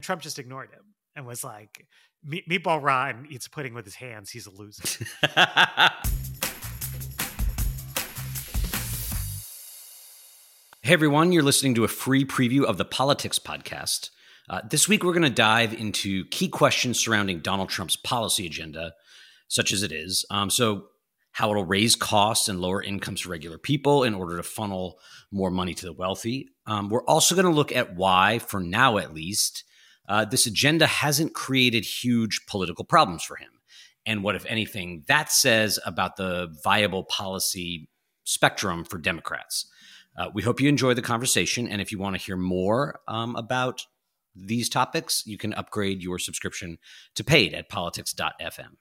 Trump just ignored him and was like, Meatball Ron eats pudding with his hands. He's a loser. Hey everyone, you're listening to a free preview of the Politics Podcast. This week we're going to dive into key questions surrounding Donald Trump's policy agenda, such as it is. So how it'll raise costs and lower incomes for regular people in order to funnel more money to the wealthy. We're also going to look at why, for now at least, this agenda hasn't created huge political problems for him. And what, if anything, that says about the viable policy spectrum for Democrats. We hope you enjoy the conversation. And if you want to hear more about these topics, you can upgrade your subscription to paid at politics.fm.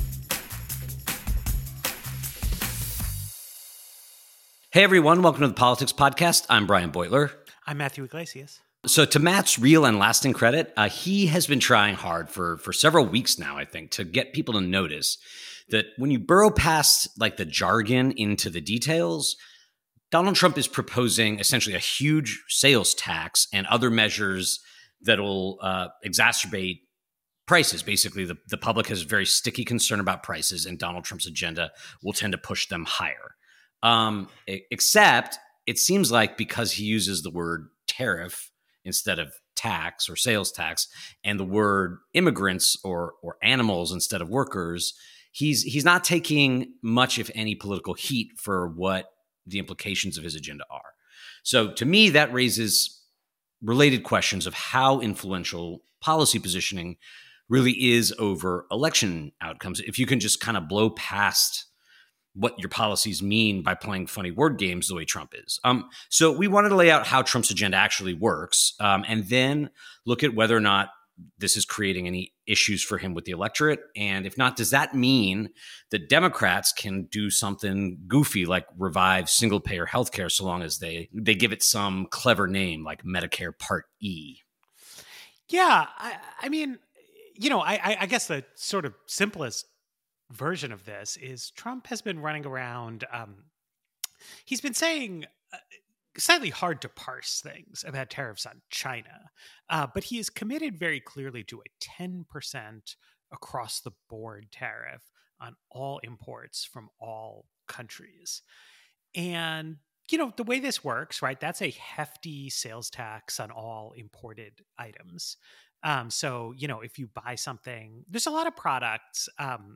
Hey, everyone. Welcome to the Politics Podcast. I'm Brian Beutler. I'm Matthew Iglesias. So to Matt's real and lasting credit, he has been trying hard for several weeks now, I think, to get people to notice that when you burrow past like the jargon into the details, Donald Trump is proposing essentially a huge sales tax and other measures that will exacerbate prices. Basically, the public has a very sticky concern about prices, and Donald Trump's agenda will tend to push them higher. Except it seems like because he uses the word tariff instead of tax or sales tax, and the word immigrants or animals instead of workers, he's not taking much, if any, political heat for what the implications of his agenda are. So to me, that raises related questions of how influential policy positioning really is over election outcomes. If you can just kind of blow past what your policies mean by playing funny word games the way Trump is. So we wanted to lay out how Trump's agenda actually works, and then look at whether or not this is creating any issues for him with the electorate. And if not, does that mean that Democrats can do something goofy like revive single-payer healthcare so long as they give it some clever name like Medicare Part E? Yeah, I mean, I guess the sort of simplest version of this is Trump has been running around. He's been saying slightly hard to parse things about tariffs on China, but he is committed very clearly to a 10% across the board tariff on all imports from all countries. And, the way this works, right, that's a hefty sales tax on all imported items. So, if you buy something, there's a lot of products.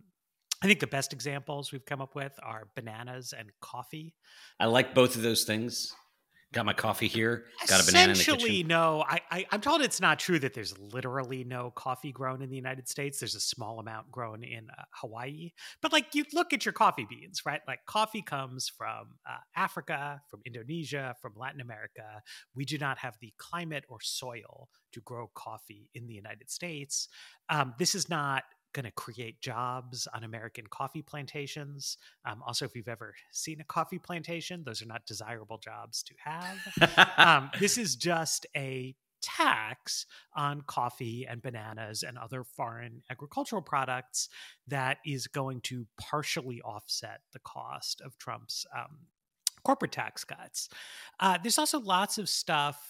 I think the best examples we've come up with are bananas and coffee. I like both of those things. Got my coffee here. Got a banana in the kitchen. Essentially, no. I'm told it's not true that there's literally no coffee grown in the United States. There's a small amount grown in Hawaii. But you look at your coffee beans, right? Like coffee comes from Africa, from Indonesia, from Latin America. We do not have the climate or soil to grow coffee in the United States. This is not going to create jobs on American coffee plantations. Also, if you've ever seen a coffee plantation, those are not desirable jobs to have. This is just a tax on coffee and bananas and other foreign agricultural products that is going to partially offset the cost of Trump's corporate tax cuts. There's also lots of stuff,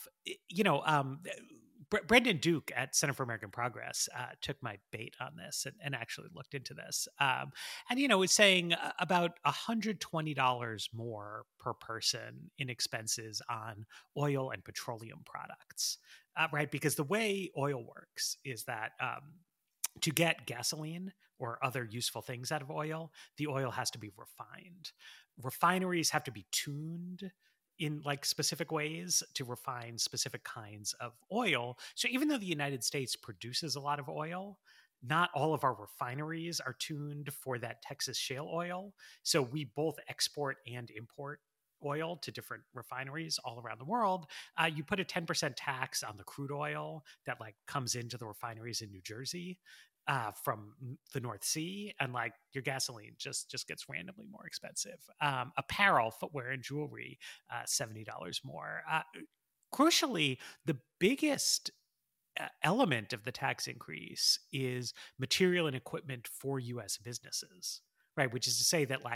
Brendan Duke at Center for American Progress took my bait on this and actually looked into this. And was saying about $120 more per person in expenses on oil and petroleum products, right? Because the way oil works is that to get gasoline or other useful things out of oil, the oil has to be refined. Refineries have to be tuned in specific ways to refine specific kinds of oil. So even though the United States produces a lot of oil, not all of our refineries are tuned for that Texas shale oil. So we both export and import oil to different refineries all around the world. You put a 10% tax on the crude oil that comes into the refineries in New Jersey from the North Sea, and your gasoline just gets randomly more expensive. Apparel, footwear, and jewelry, $70 more. Crucially, the biggest element of the tax increase is material and equipment for U.S. businesses, right? Which is to say that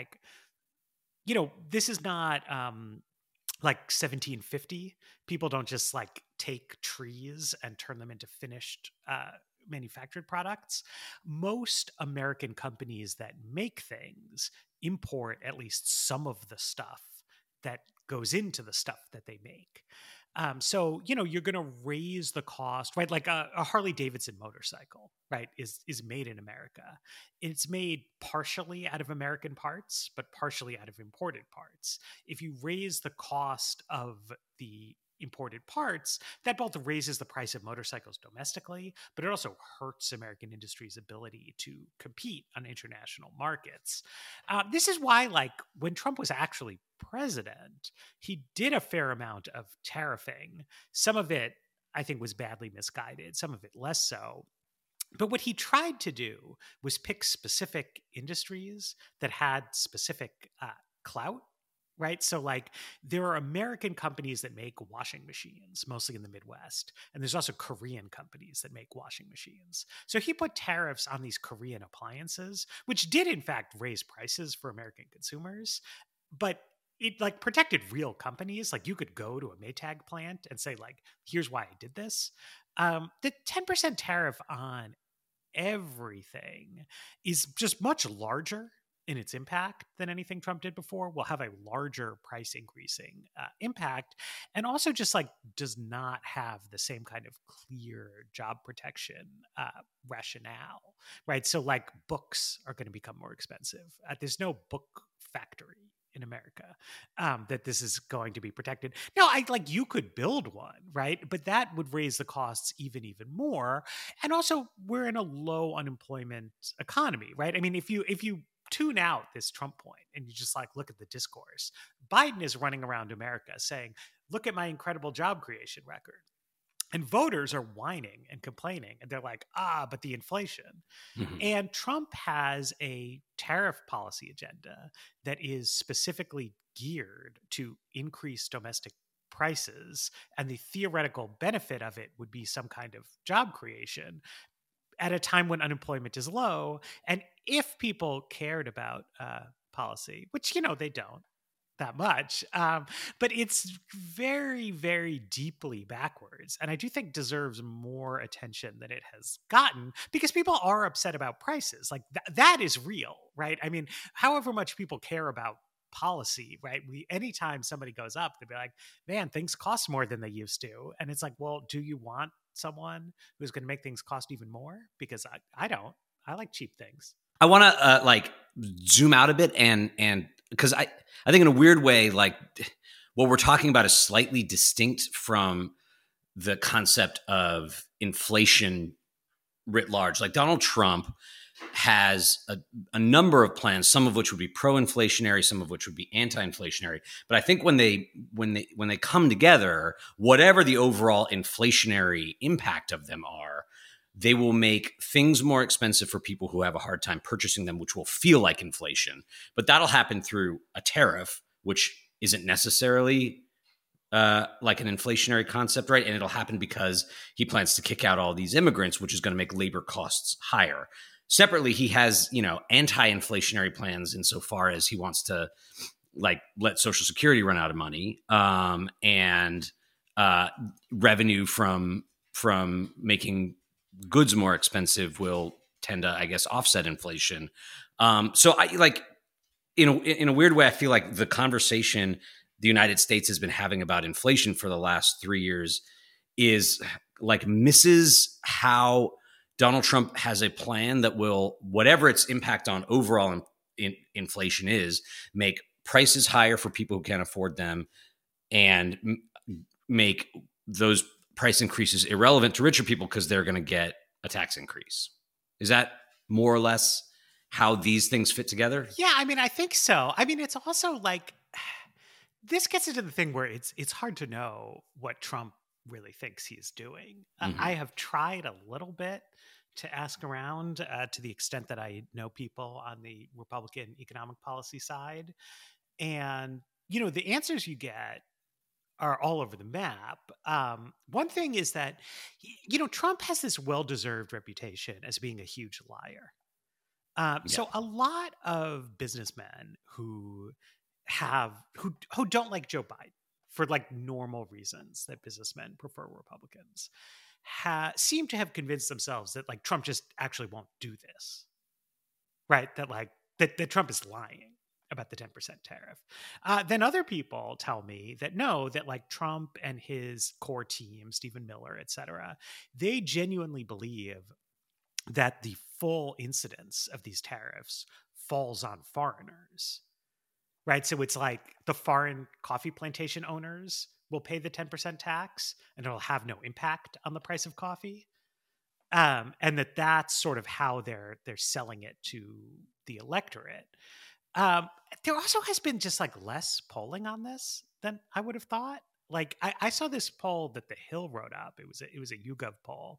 this is not like 1750. People don't just take trees and turn them into finished manufactured products. Most American companies that make things import at least some of the stuff that goes into the stuff that they make. So, you're going to raise the cost, right? Like a Harley Davidson motorcycle, right, is made in America. It's made partially out of American parts, but partially out of imported parts. If you raise the cost of the imported parts, that both raises the price of motorcycles domestically, but it also hurts American industry's ability to compete on international markets. This is why, like, when Trump was actually president, he did a fair amount of tariffing. Some of it, I think, was badly misguided, some of it less so. But what he tried to do was pick specific industries that had specific clout, right? So, like, there are American companies that make washing machines, mostly in the Midwest. And there's also Korean companies that make washing machines. So he put tariffs on these Korean appliances, which did, in fact, raise prices for American consumers. But it, like, protected real companies. Like, you could go to a Maytag plant and say, like, here's why I did this. The 10% tariff on everything is just much larger in its impact than anything Trump did before. Will have a larger price increasing impact, and also just, like, does not have the same kind of clear job protection rationale, right? So, like, books are going to become more expensive. There's no book factory in America that this is going to be protected. Now, you could build one, right? But that would raise the costs even more. And also, we're in a low unemployment economy, right? I mean, if you tune out this Trump point and you just, like, look at the discourse, Biden is running around America saying, look at my incredible job creation record. And voters are whining and complaining. And they're like, but the inflation. Mm-hmm. And Trump has a tariff policy agenda that is specifically geared to increase domestic prices. And the theoretical benefit of it would be some kind of job creation at a time when unemployment is low. And if people cared about policy, which, they don't that much, but it's very, very deeply backwards, and I do think deserves more attention than it has gotten, because people are upset about prices. Like, that is real, right? I mean, however much people care about policy, right? Anytime somebody goes up, they'll be like, man, things cost more than they used to. And it's like, well, do you want someone who's going to make things cost even more? Because I don't. I like cheap things. I want to zoom out a bit, and because I think in a weird way, like, what we're talking about is slightly distinct from the concept of inflation writ large. Like, Donald Trump has a number of plans, some of which would be pro-inflationary, some of which would be anti-inflationary. But I think when they come together, whatever the overall inflationary impact of them are, they will make things more expensive for people who have a hard time purchasing them, which will feel like inflation. But that'll happen through a tariff, which isn't necessarily like an inflationary concept, right? And it'll happen because he plans to kick out all these immigrants, which is going to make labor costs higher. Separately, he has, anti-inflationary plans insofar as he wants to, like, let Social Security run out of money, and revenue from making goods more expensive will tend to, I guess, offset inflation. So I, like, in a weird way, I feel like the conversation the United States has been having about inflation for the last 3 years is, like, misses how Donald Trump has a plan that will, whatever its impact on overall inflation is, make prices higher for people who can't afford them, and make those price increases irrelevant to richer people because they're going to get a tax increase. Is that more or less how these things fit together? Yeah, I mean, I think so. I mean, it's also like, this gets into the thing where it's hard to know what Trump really thinks he's doing. I have tried a little bit to ask around to the extent that I know people on the Republican economic policy side. And, the answers you get are all over the map. One thing is that, Trump has this well-deserved reputation as being a huge liar. So a lot of businessmen who don't like Joe Biden, for like normal reasons that businessmen prefer Republicans, seem to have convinced themselves that like Trump just actually won't do this, right? That like that Trump is lying about the 10% tariff. Then other people tell me that no, that like Trump and his core team, Stephen Miller, et cetera, they genuinely believe that the full incidence of these tariffs falls on foreigners, right? So it's like the foreign coffee plantation owners will pay the 10% tax and it'll have no impact on the price of coffee. And that's sort of how they're selling it to the electorate. There also has been just like less polling on this than I would have thought. Like I saw this poll that the Hill wrote up. It was a YouGov poll,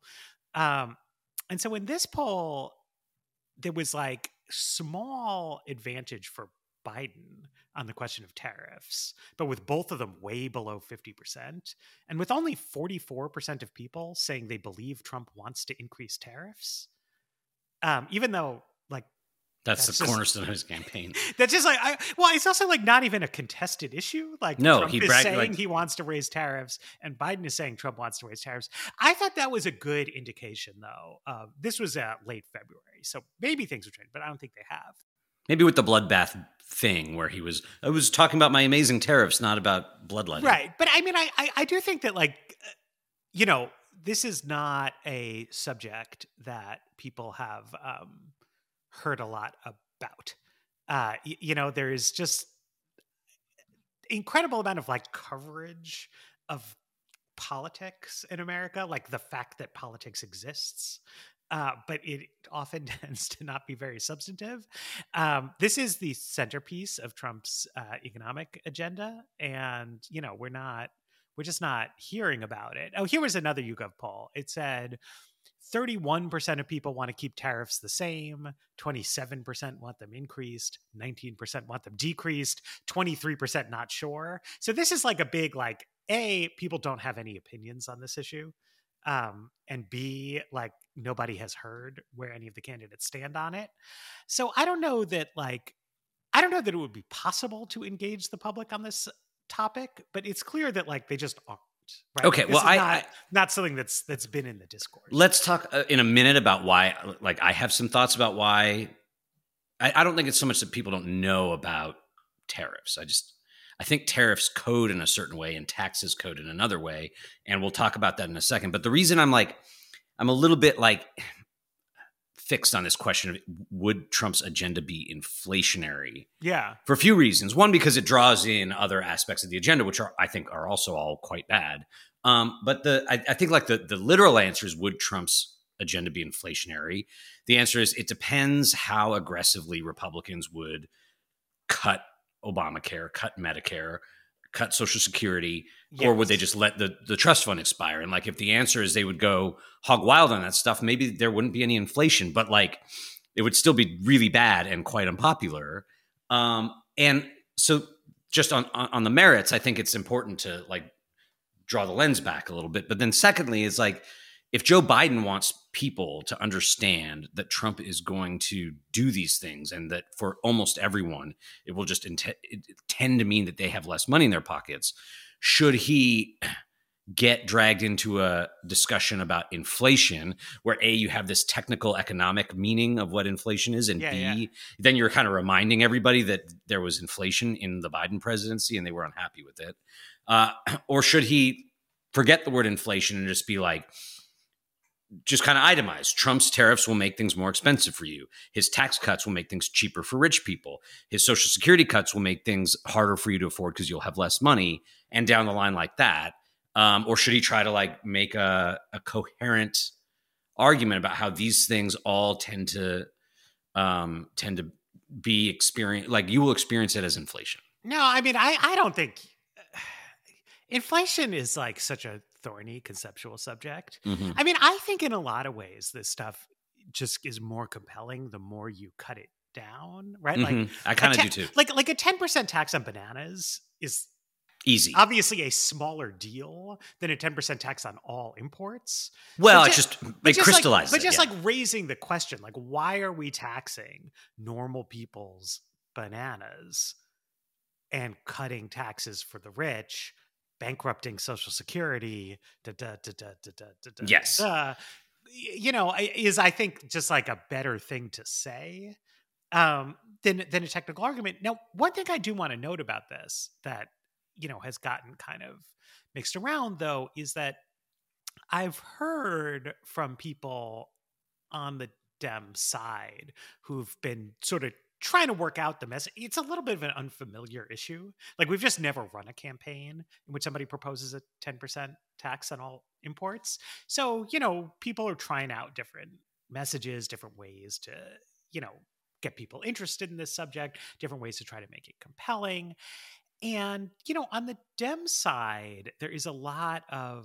and so in this poll, there was like small advantage for Biden on the question of tariffs, but with both of them way below 50%, and with only 44% of people saying they believe Trump wants to increase tariffs, even though like that's the cornerstone of his campaign. That's just like, it's also like not even a contested issue. Like no, Trump is saying he wants to raise tariffs and Biden is saying Trump wants to raise tariffs. I thought that was a good indication though. This was late February, so maybe things have changed, but I don't think they have. Maybe with the bloodbath thing where I was talking about my amazing tariffs, not about bloodletting. Right. But I mean, I do think that like, this is not a subject that people have heard a lot about. There is just incredible amount of like coverage of politics in America, like the fact that politics exists. But it often tends to not be very substantive. This is the centerpiece of Trump's economic agenda. And, we're just not hearing about it. Oh, here was another YouGov poll. It said 31% of people want to keep tariffs the same, 27% want them increased, 19% want them decreased, 23% not sure. So this is like a big, like, A, people don't have any opinions on this issue. And B, like nobody has heard where any of the candidates stand on it. So I don't know that it would be possible to engage the public on this topic, but it's clear that like they just aren't. Right? Okay, this is not something that's been in the discourse. Let's talk in a minute about why. Like, I have some thoughts about why. I don't think it's so much that people don't know about tariffs. I think tariffs code in a certain way and taxes code in another way, and we'll talk about that in a second. But the reason I'm a little bit like fixed on this question of would Trump's agenda be inflationary? Yeah. For a few reasons. One, because it draws in other aspects of the agenda, which I think are also all quite bad. But I think like the literal answer is, would Trump's agenda be inflationary? The answer is, it depends how aggressively Republicans would cut Obamacare, cut Medicare, cut Social Security, or would they just let the trust fund expire? And like, if the answer is they would go hog wild on that stuff, maybe there wouldn't be any inflation, but like it would still be really bad and quite unpopular. And so just on the merits, I think it's important to like draw the lens back a little bit. But then secondly is like, if Joe Biden wants people to understand that Trump is going to do these things and that for almost everyone, it will just tend to mean that they have less money in their pockets, should he get dragged into a discussion about inflation where A, you have this technical economic meaning of what inflation is, and B, then you're kind of reminding everybody that there was inflation in the Biden presidency and they were unhappy with it? Or should he forget the word inflation and just be like, just kind of itemize. Trump's tariffs will make things more expensive for you. His tax cuts will make things cheaper for rich people. His Social Security cuts will make things harder for you to afford because you'll have less money, and down the line like that. Or should he try to like make a coherent argument about how these things all tend to be experienced, like you will experience it as inflation? No, I mean, I don't think inflation is like such a thorny conceptual subject. Mm-hmm. I mean, I think in a lot of ways, this stuff just is more compelling the more you cut it down, right? Mm-hmm. Like I kind of do too. Like a 10% tax on bananas is easy, obviously a smaller deal than a 10% tax on all imports. Well, it crystallizes. But just like raising the question, like, why are we taxing normal people's bananas and cutting taxes for the rich? bankrupting Social Security. Da, da, da, da, da, da, da, da, Yes. da, is I think just like a better thing to say than a technical argument. Now, one thing I do want to note about this that has gotten kind of mixed around, though, is that I've heard from people on the Dem side who've been sort of trying to work out the message. It's a little bit of an unfamiliar issue. Like, we've just never run a campaign in which somebody proposes a 10% tax on all imports. So, people are trying out different messages, different ways to, get people interested in this subject, different ways to try to make it compelling. And, on the Dem side, there is a lot of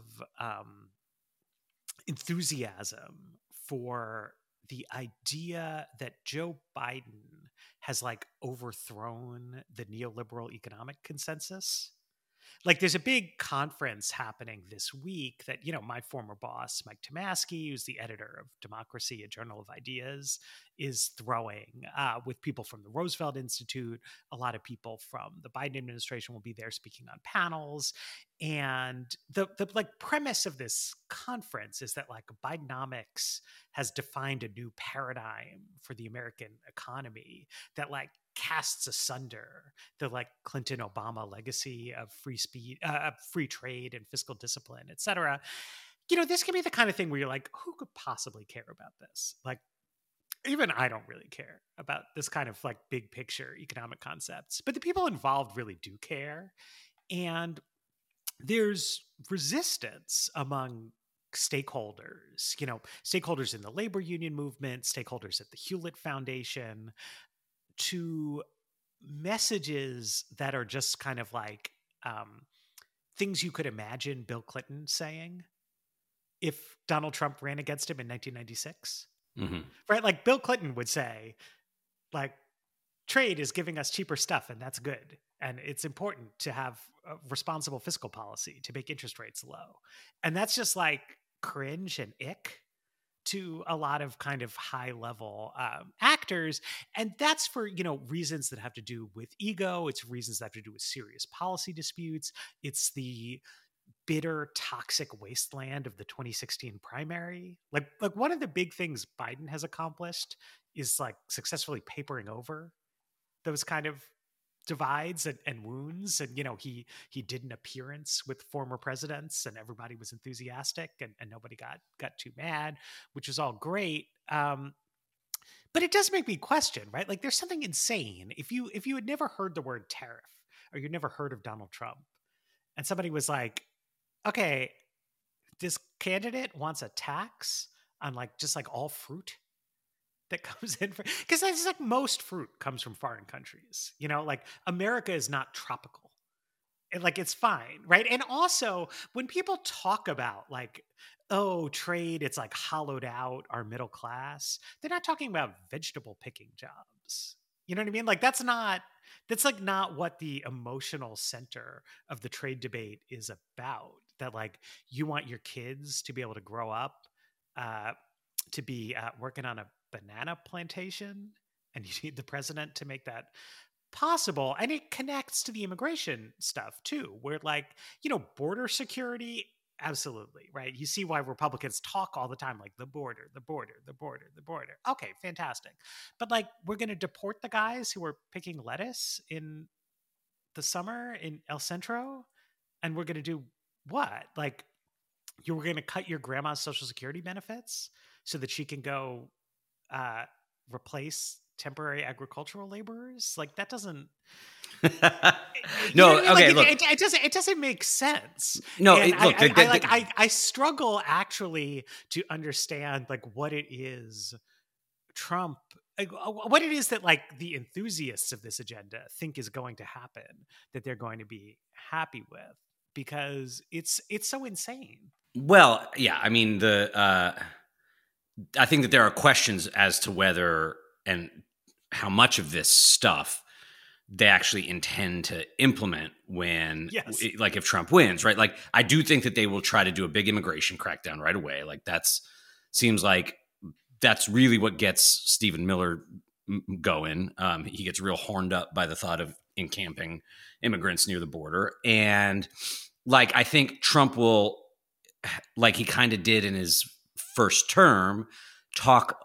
enthusiasm for the idea that Joe Biden has like overthrown the neoliberal economic consensus. Like, there's a big conference happening this week that, my former boss, Mike Tomasky, who's the editor of Democracy, a Journal of Ideas, is throwing with people from the Roosevelt Institute. A lot of people from the Biden administration will be there speaking on panels. And the like premise of this conference is that like Bidenomics has defined a new paradigm for the American economy that like casts asunder the like Clinton Obama legacy of free trade and fiscal discipline, et cetera. This can be the kind of thing where you're like, who could possibly care about this? Like, even I don't really care about this kind of like big picture economic concepts, but the people involved really do care. And there's resistance among stakeholders, stakeholders in the labor union movement, stakeholders at the Hewlett Foundation, to messages that are just kind of like things you could imagine Bill Clinton saying if Donald Trump ran against him in 1996. Mm-hmm. Right? Like, Bill Clinton would say, like, trade is giving us cheaper stuff, and that's good. And it's important to have a responsible fiscal policy to make interest rates low. And that's just like cringe and ick to a lot of kind of high level actors. And that's for, reasons that have to do with ego. It's reasons that have to do with serious policy disputes. It's the bitter, toxic wasteland of the 2016 primary. Like one of the big things Biden has accomplished is like successfully papering over those kind of divides and wounds. And, he did an appearance with former presidents and everybody was enthusiastic and nobody got too mad, which was all great. But it does make me question, right? Like, there's something insane. If you had never heard the word tariff or you'd never heard of Donald Trump and somebody was like, okay, this candidate wants a tax on like just like all fruit that comes in, because it's like most fruit comes from foreign countries. Like, America is not tropical. And like, it's fine, right? And also, when people talk about like, oh, trade, it's like hollowed out our middle class, they're not talking about vegetable picking jobs. You know what I mean? Like, that's like not what the emotional center of the trade debate is about. That like, you want your kids to be able to grow up to be working on a banana plantation, and you need the president to make that possible. And it connects to the immigration stuff too, where like, border security, absolutely, right? You see why Republicans talk all the time, like the border, the border, the border, the border. Okay, fantastic. But like, we're going to deport the guys who were picking lettuce in the summer in El Centro, and we're going to do what? Like, you were going to cut your grandma's Social Security benefits so that she can go replace temporary agricultural laborers? Like, that doesn't. No, okay, like, look, it doesn't make sense. No, and look, I struggle actually to understand like what it is Trump, like, what it is that like the enthusiasts of this agenda think is going to happen that they're going to be happy with, because it's so insane. Well, yeah, I mean, I think that there are questions as to whether and how much of this stuff they actually intend to implement when, Yes. like, if Trump wins, right? Like, I do think that they will try to do a big immigration crackdown right away. Like, seems like that's really what gets Stephen Miller going. He gets real horned up by the thought of encamping immigrants near the border. And like I think Trump will, like he kind of did in his first term, talk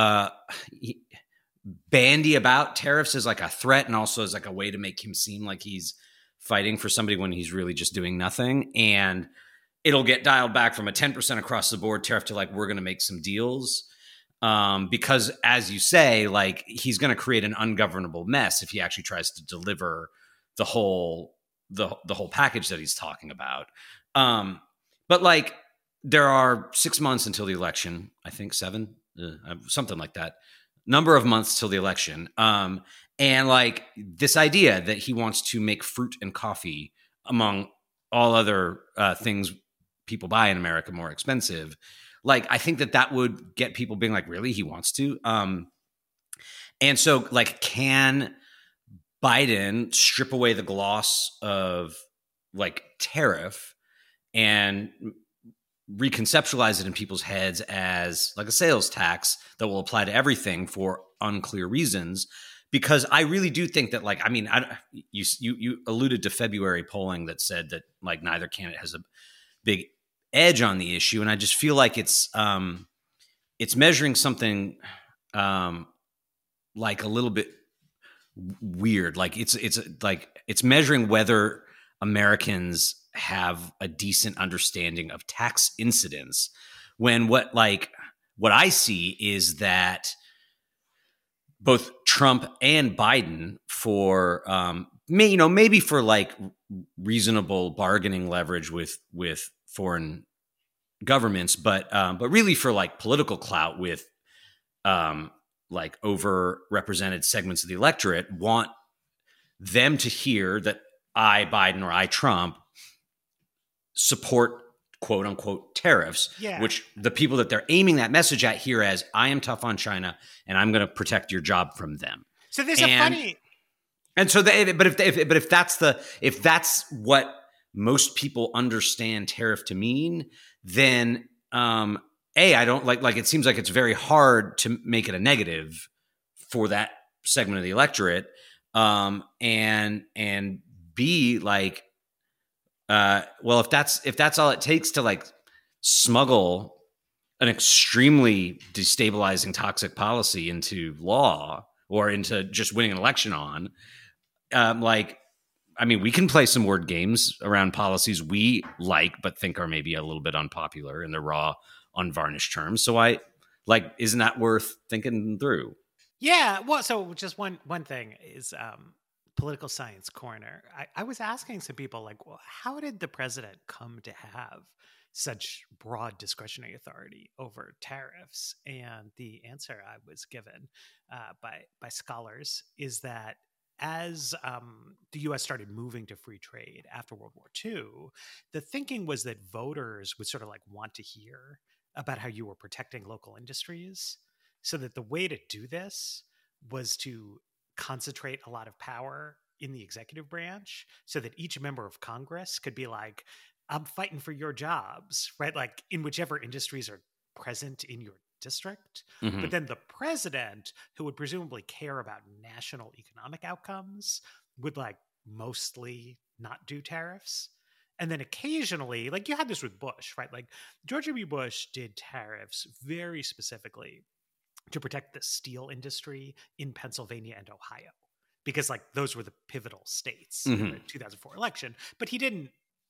bandy about tariffs as like a threat and also as like a way to make him seem like he's fighting for somebody when he's really just doing nothing. And it'll get dialed back from a 10% across the board tariff to like, we're going to make some deals. Because as you say, like he's going to create an ungovernable mess if he actually tries to deliver the whole package that he's talking about. But like there are 6 months until the election, I think 7, something like that. Number of months till the election. And like this idea that he wants to make fruit and coffee among all other things people buy in America more expensive. Like, I think that would get people being like, really, he wants to? And so like, can Biden strip away the gloss of like tariff and reconceptualize it in people's heads as like a sales tax that will apply to everything for unclear reasons? Because I really do think that, like, I mean, you alluded to February polling that said that like neither candidate has a big edge on the issue, and I just feel like it's measuring something like a little bit weird. Like it's measuring whether Americans have a decent understanding of tax incidence, when what I see is that both Trump and Biden, for maybe for like reasonable bargaining leverage with foreign governments, but really for like political clout with like overrepresented segments of the electorate, want them to hear that I, Biden, or I, Trump, support quote unquote tariffs, which the people that they're aiming that message at hear as, I am tough on China and I'm going to protect your job from them. So there's a funny, and so if that's what most people understand tariff to mean, then I don't like it seems like it's very hard to make it a negative for that segment of the electorate, and B, like, well, if that's all it takes to like smuggle an extremely destabilizing toxic policy into law or into just winning an election on, like, I mean, we can play some word games around policies we like but think are maybe a little bit unpopular in the raw, unvarnished terms. So isn't that worth thinking through? Yeah. Well, so just one thing is political science corner. I was asking some people like, well, how did the president come to have such broad discretionary authority over tariffs? And the answer I was given by scholars is that as the U.S. started moving to free trade after World War II, the thinking was that voters would sort of like want to hear about how you were protecting local industries, so that the way to do this was to concentrate a lot of power in the executive branch so that each member of Congress could be like, I'm fighting for your jobs, right? Like in whichever industries are present in your district. Mm-hmm. But then the president, who would presumably care about national economic outcomes, would like mostly not do tariffs. And then occasionally, like you had this with Bush, right? Like George W. Bush did tariffs very specifically to protect the steel industry in Pennsylvania and Ohio, because like those were the pivotal states in the 2004 election. But he didn't,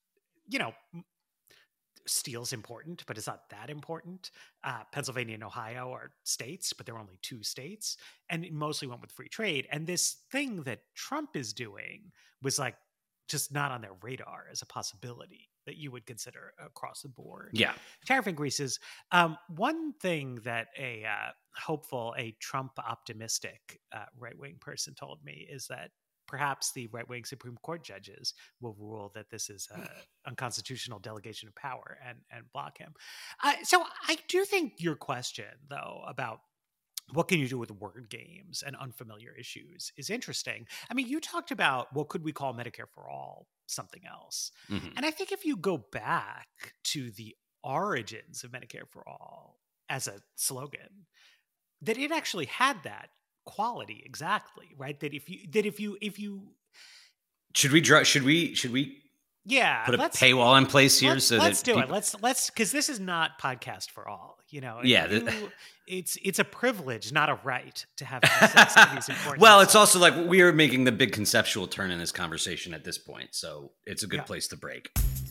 steel's important, but it's not that important. Pennsylvania and Ohio are states, but there were only 2 states, and it mostly went with free trade. And this thing that Trump is doing was like just not on their radar as a possibility that you would consider across the board. Yeah. Tariff increases. One thing that a hopeful, a Trump optimistic right-wing person told me is that perhaps the right-wing Supreme Court judges will rule that this is an unconstitutional delegation of power and block him. So I do think your question, though, about what can you do with word games and unfamiliar issues is interesting. I mean, you talked about, well, could we call Medicare for All something else? Mm-hmm. And I think if you go back to the origins of Medicare for All as a slogan, that it actually had that quality exactly, right? That if you should we Yeah, put a paywall in place here so let's that do it. Let's because this is not podcast for all. Yeah. It's a privilege, not a right, to have access to these important. Well, it's also like we are making the big conceptual turn in this conversation at this point, so it's a good place to break.